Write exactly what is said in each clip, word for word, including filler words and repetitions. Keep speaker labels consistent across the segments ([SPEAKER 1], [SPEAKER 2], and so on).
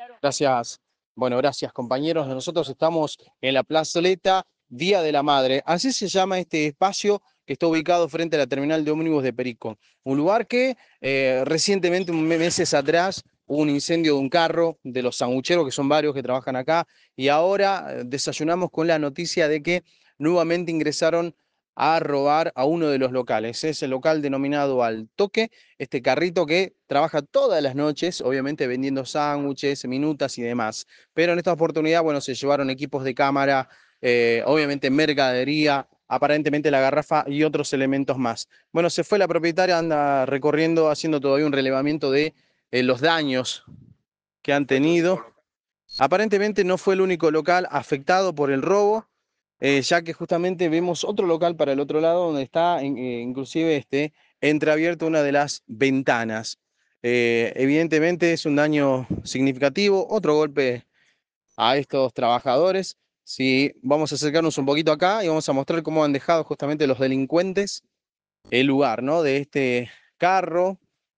[SPEAKER 1] Gracias. Bueno, gracias compañeros. Nosotros estamos en la plazoleta Día de la Madre. Así se llama este espacio que está ubicado frente a la terminal de ómnibus de Perico. Un lugar que eh, recientemente, un meses atrás, hubo un incendio de un carro de los sangucheros, que son varios que trabajan acá, y ahora eh, desayunamos con la noticia de que nuevamente ingresaron a robar a uno de los locales. Es el local denominado Al Toque, este carrito que trabaja todas las noches, obviamente vendiendo sándwiches, minutas y demás. Pero en esta oportunidad, bueno, se llevaron equipos de cámara, eh, obviamente mercadería, aparentemente la garrafa y otros elementos más. Bueno, se fue la propietaria, anda recorriendo, haciendo todavía un relevamiento de eh, los daños que han tenido. Aparentemente no fue el único local afectado por el robo, eh, ya que justamente vemos otro local para el otro lado donde está in- eh, inclusive este, entreabierto una de las ventanas. Eh, evidentemente es un daño significativo, otro golpe a estos trabajadores. Si vamos a acercarnos un poquito acá y vamos a mostrar cómo han dejado justamente los delincuentes el lugar, ¿no? De este carro.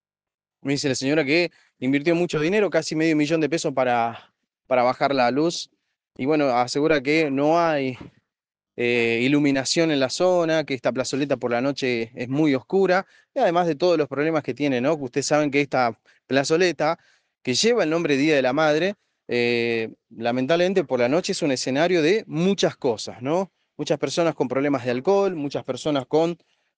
[SPEAKER 1] Me dice la señora que invirtió mucho dinero, casi medio millón de pesos para, para bajar la luz. Y bueno, asegura que no hay eh, iluminación en la zona, que esta plazoleta por la noche es muy oscura, y además de todos los problemas que tiene, ¿no? Que ustedes saben que esta plazoleta, que lleva el nombre Día de la Madre, eh, lamentablemente por la noche es un escenario de muchas cosas, ¿no? Muchas personas con problemas de alcohol, muchas personas con,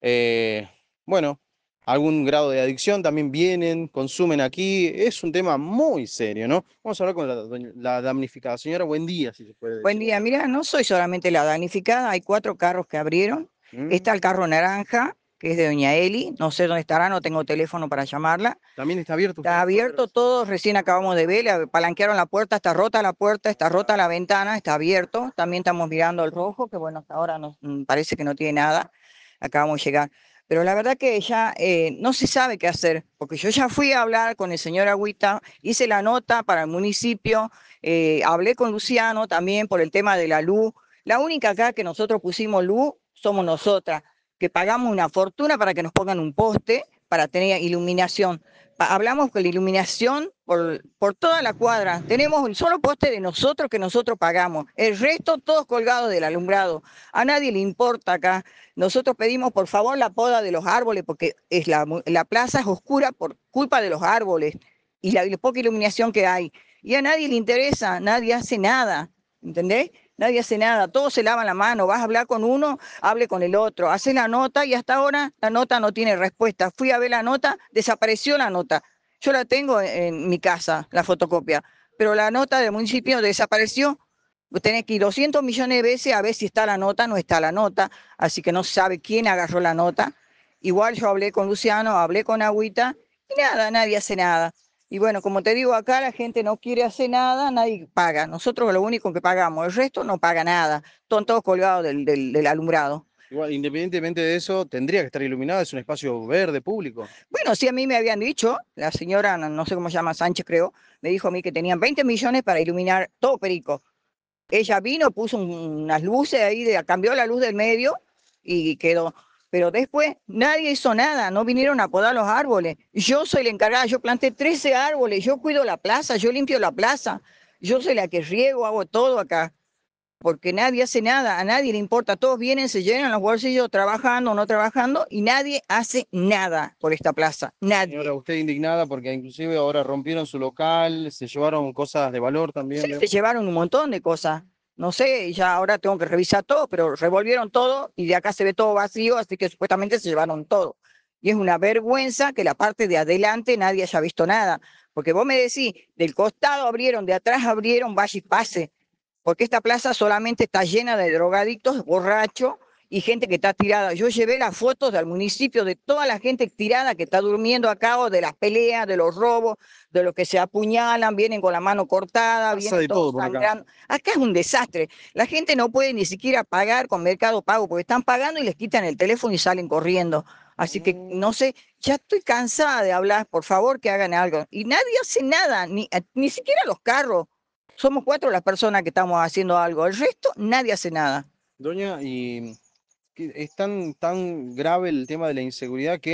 [SPEAKER 1] eh, bueno, algún grado de adicción también vienen, consumen aquí. Es un tema muy serio, ¿no? Vamos a hablar con la, doña- la damnificada. Señora, buen día, si se puede
[SPEAKER 2] Buen
[SPEAKER 1] decir.
[SPEAKER 2] día, mira, no soy solamente la damnificada, hay cuatro carros que abrieron.
[SPEAKER 1] ¿Mm?
[SPEAKER 2] Está el carro naranja, que es de doña Eli, no sé dónde estará, no tengo teléfono para llamarla.
[SPEAKER 1] ¿También está abierto
[SPEAKER 2] Está
[SPEAKER 1] usted?
[SPEAKER 2] abierto todo, recién acabamos de ver, le palanquearon la puerta, está rota la puerta, está rota la ventana, está abierto. También estamos mirando el rojo, que bueno, hasta ahora nos, mm, parece que no tiene nada, acabamos de llegar. Pero la verdad que ya eh, no se sabe qué hacer, porque yo ya fui a hablar con el señor Agüita, hice la nota para el municipio, eh, hablé con Luciano también por el tema de la luz. La única acá que nosotros pusimos luz somos nosotras, que pagamos una fortuna para que nos pongan un poste para tener iluminación. Pa- Hablamos con la iluminación por, por toda la cuadra. Tenemos un solo poste de nosotros que nosotros pagamos. El resto todos colgados del alumbrado. A nadie le importa acá. Nosotros pedimos por favor la poda de los árboles porque es la, mu- la plaza es oscura por culpa de los árboles y la, y la poca iluminación que hay. Y a nadie le interesa, nadie hace nada. ¿Entendés? Nadie hace nada, todos se lavan la mano, vas a hablar con uno, hable con el otro, hace la nota y hasta ahora la nota no tiene respuesta. Fui a ver la nota, desapareció la nota. Yo la tengo en mi casa, la fotocopia, pero la nota del municipio desapareció. Vos tenés que ir doscientos millones de veces a ver si está la nota, no está la nota, así que no se sabe quién agarró la nota. Igual yo hablé con Luciano, hablé con Agüita y nada, nadie hace nada. Y bueno, como te digo, acá la gente no quiere hacer nada, nadie paga. Nosotros lo único que pagamos, el resto no paga nada. Están todos colgados del, del, del alumbrado.
[SPEAKER 1] Igual, independientemente de eso, tendría que estar iluminado, es un espacio verde público.
[SPEAKER 2] Bueno, sí, a mí me habían dicho, la señora, no, no sé cómo se llama, Sánchez creo, me dijo a mí que tenían veinte millones para iluminar todo Perico. Ella vino, puso un- unas luces ahí, de, cambió la luz del medio y quedó. Pero después nadie hizo nada, no vinieron a podar los árboles. Yo soy la encargada, yo planté trece árboles, yo cuido la plaza, yo limpio la plaza, yo soy la que riego, hago todo acá, porque nadie hace nada, a nadie le importa, todos vienen, se llenan los bolsillos trabajando o no trabajando y nadie hace nada por esta plaza,
[SPEAKER 1] Señora,
[SPEAKER 2] nadie.
[SPEAKER 1] usted indignada porque inclusive ahora rompieron su local, se llevaron cosas de valor
[SPEAKER 2] Sí,
[SPEAKER 1] también,
[SPEAKER 2] se
[SPEAKER 1] veo.
[SPEAKER 2] llevaron un montón de cosas. No sé, ya ahora tengo que revisar todo, pero revolvieron todo y de acá se ve todo vacío, así que supuestamente se llevaron todo. Y es una vergüenza que la parte de adelante nadie haya visto nada. Porque vos me decís, del costado abrieron, de atrás abrieron, vaya y pase. Porque esta plaza solamente está llena de drogadictos, borrachos y gente que está tirada. Yo llevé las fotos del municipio de toda la gente tirada que está durmiendo acá, o de las peleas, de los robos, de los que se apuñalan, vienen con la mano cortada,
[SPEAKER 1] Pasa
[SPEAKER 2] vienen
[SPEAKER 1] de
[SPEAKER 2] todos
[SPEAKER 1] todo por acá.
[SPEAKER 2] sangrando. Acá es un desastre. La gente no puede ni siquiera pagar con Mercado Pago porque están pagando y les quitan el teléfono y salen corriendo. Así que no sé, ya estoy cansada de hablar, por favor que hagan algo. Y nadie hace nada, ni, ni siquiera los carros. Somos cuatro las personas que estamos haciendo algo. El resto, nadie hace nada.
[SPEAKER 1] Doña, y que es tan, tan grave el tema de la inseguridad que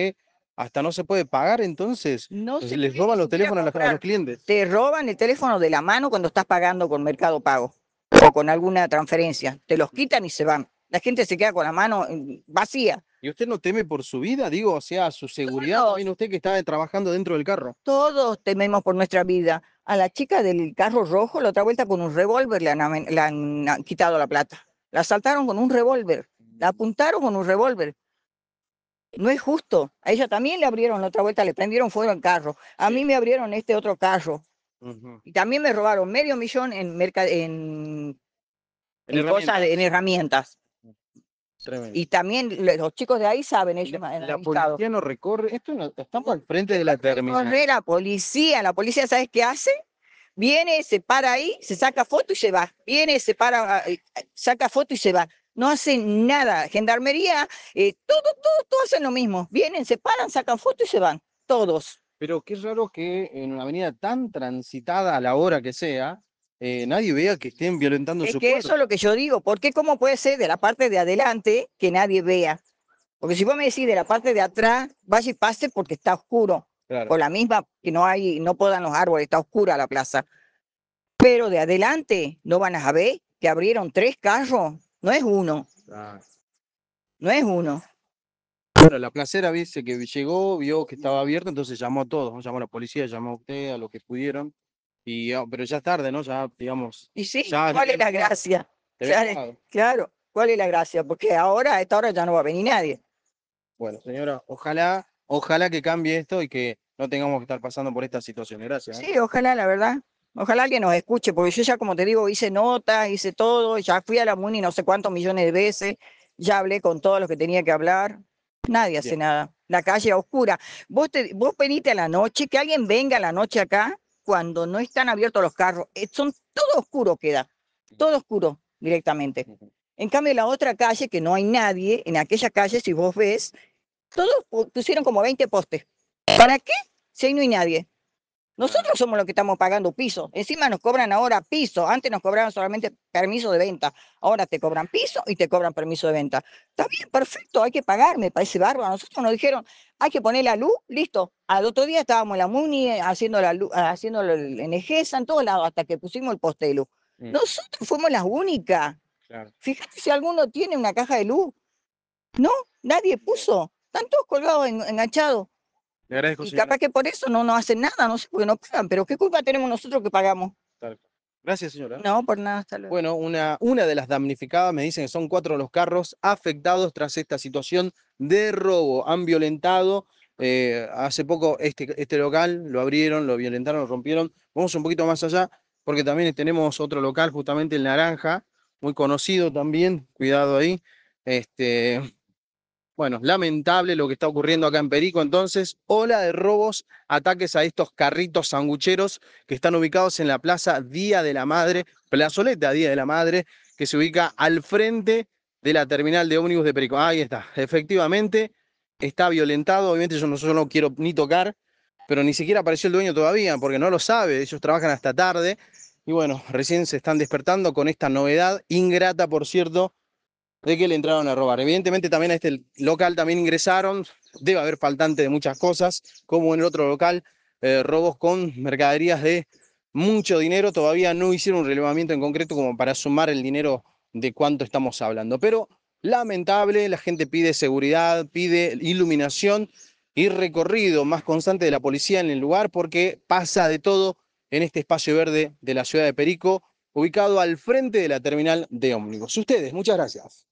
[SPEAKER 1] Hasta no se puede pagar entonces.
[SPEAKER 2] No se
[SPEAKER 1] Les
[SPEAKER 2] puede
[SPEAKER 1] roban
[SPEAKER 2] ni
[SPEAKER 1] los
[SPEAKER 2] siquiera
[SPEAKER 1] teléfonos a los, a
[SPEAKER 2] comprar.
[SPEAKER 1] los clientes.
[SPEAKER 2] Te roban el teléfono de la mano cuando estás pagando con Mercado Pago o con alguna transferencia. Te los quitan y se van. La gente se queda con la mano mm, vacía.
[SPEAKER 1] ¿Y usted no teme por su vida? Digo, o sea, su seguridad.
[SPEAKER 2] Todos,
[SPEAKER 1] También usted que está trabajando dentro del carro.
[SPEAKER 2] todos tememos por nuestra vida. A la chica del carro rojo, la otra vuelta con un revólver le han, amen- le han ah, quitado la plata. La asaltaron con un revólver. La apuntaron con un revólver. No es justo. A ella también le abrieron la otra vuelta, le prendieron fuego al carro. A
[SPEAKER 1] Sí.
[SPEAKER 2] mí me abrieron este otro carro.
[SPEAKER 1] Ujú.
[SPEAKER 2] Y también me robaron medio millón en, merca- en,
[SPEAKER 1] En
[SPEAKER 2] en cosas, de- en
[SPEAKER 1] herramientas.
[SPEAKER 2] herramientas.
[SPEAKER 1] Tremendo.
[SPEAKER 2] Y también le- los chicos de ahí saben,
[SPEAKER 1] Y
[SPEAKER 2] ellos
[SPEAKER 1] la,
[SPEAKER 2] me han
[SPEAKER 1] la
[SPEAKER 2] avisado.
[SPEAKER 1] policía no recorre. Esto no- estamos
[SPEAKER 2] No,
[SPEAKER 1] al frente
[SPEAKER 2] ¿qué
[SPEAKER 1] de
[SPEAKER 2] va
[SPEAKER 1] la
[SPEAKER 2] a
[SPEAKER 1] terminal.
[SPEAKER 2] recorrer la policía? La policía, ¿sabes qué hace? Viene, se para ahí, se saca foto y se va. Viene, se para, eh, saca foto y se va. No hacen nada. Gendarmería, eh, todo, todo, todos hacen lo mismo. Vienen, se paran, sacan foto y se van. Todos.
[SPEAKER 1] Pero qué raro que en una avenida tan transitada a la hora que sea, eh, nadie vea que estén violentando
[SPEAKER 2] Es
[SPEAKER 1] su
[SPEAKER 2] que eso
[SPEAKER 1] puerta.
[SPEAKER 2] es lo que yo digo. ¿Por qué? ¿Cómo puede ser de la parte de adelante que nadie vea? Porque si vos me decís de la parte de atrás, vaya y pase porque está oscuro.
[SPEAKER 1] Claro.
[SPEAKER 2] Por la misma que no hay, no podan los árboles, está oscura la plaza. Pero de adelante no van a ver que abrieron tres carros. No es uno,
[SPEAKER 1] Ah.
[SPEAKER 2] no es uno.
[SPEAKER 1] Bueno, la placera dice que llegó, vio que estaba abierto, entonces llamó a todos, ¿no? Llamó a la policía, llamó a usted, a los que pudieron. Y, ah, pero ya es tarde, ¿no? Ya, digamos,
[SPEAKER 2] Y sí,
[SPEAKER 1] ya
[SPEAKER 2] ¿cuál
[SPEAKER 1] te
[SPEAKER 2] es la
[SPEAKER 1] habían pagado.
[SPEAKER 2] gracia?
[SPEAKER 1] Te habían
[SPEAKER 2] Claro,
[SPEAKER 1] pagado.
[SPEAKER 2] claro, ¿cuál es la gracia? Porque ahora, a esta hora ya no va a venir nadie.
[SPEAKER 1] Bueno, señora, ojalá, ojalá que cambie esto y que no tengamos que estar pasando por esta situación. Gracias, ¿eh?
[SPEAKER 2] Sí, ojalá, la verdad. Ojalá alguien nos escuche, porque yo ya, como te digo, hice notas, hice todo, ya fui a la MUNI no sé cuántos millones de veces, ya hablé con todos los que tenía que hablar. Nadie hace
[SPEAKER 1] Bien.
[SPEAKER 2] nada. La calle oscura. Vos, te, vos venite a la noche, que alguien venga a la noche acá cuando no están abiertos los carros. Eh, Son todo oscuro queda, todo oscuro directamente.
[SPEAKER 1] Ujú.
[SPEAKER 2] En cambio, la otra calle, que no hay nadie, en aquella calle, si vos ves, todos pu- pusieron como veinte postes. ¿Para qué? Si ahí no hay nadie.
[SPEAKER 1] Claro.
[SPEAKER 2] Nosotros somos los que estamos pagando piso. Encima nos cobran ahora piso. Antes nos cobraban solamente permiso de venta. Ahora te cobran piso y te cobran permiso de venta. Está bien, perfecto, hay que pagar, me parece bárbaro. A nosotros nos dijeron, hay que poner la luz, listo. Al otro día estábamos en la MUNI eh, haciendo la luz, haciendo el en Egesa, en todos lados, hasta que pusimos el poste de luz.
[SPEAKER 1] Mm,
[SPEAKER 2] Nosotros fuimos las únicas.
[SPEAKER 1] claro.
[SPEAKER 2] Fíjate si alguno tiene una caja de luz. No, nadie puso. Están todos colgados, en- enganchados.
[SPEAKER 1] Le agradezco,
[SPEAKER 2] Y
[SPEAKER 1] señora.
[SPEAKER 2] capaz que por eso no nos hacen nada, no sé por qué no pagan, pero ¿qué culpa tenemos nosotros que pagamos?
[SPEAKER 1] Tal cual. Gracias, señora.
[SPEAKER 2] No, por nada, hasta luego.
[SPEAKER 1] Bueno, una, una de las damnificadas me dicen que son cuatro los carros afectados tras esta situación de robo. Han violentado, eh, hace poco este, este local, lo abrieron, lo violentaron, lo rompieron. Vamos un poquito más allá, porque también tenemos otro local, justamente el Naranja, muy conocido también, cuidado ahí. Este, bueno, lamentable lo que está ocurriendo acá en Perico. Entonces, ola de robos, ataques a estos carritos sangucheros que están ubicados en la Plaza Día de la Madre, Plazoleta Día de la Madre, que se ubica al frente de la terminal de ómnibus de Perico. Ahí está, efectivamente, está violentado. Obviamente yo no, yo no quiero ni tocar, pero ni siquiera apareció el dueño todavía, porque no lo sabe. Ellos trabajan hasta tarde. Y bueno, recién se están despertando con esta novedad, ingrata, por cierto, de que le entraron a robar. Evidentemente también a este local también ingresaron, debe haber faltante de muchas cosas, como en el otro local, eh, robos con mercaderías de mucho dinero. Todavía no hicieron un relevamiento en concreto como para sumar el dinero de cuánto estamos hablando. Pero lamentable, la gente pide seguridad, pide iluminación y recorrido más constante de la policía en el lugar, porque pasa de todo en este espacio verde de la ciudad de Perico, ubicado al frente de la terminal de ómnibus. Ustedes, muchas gracias.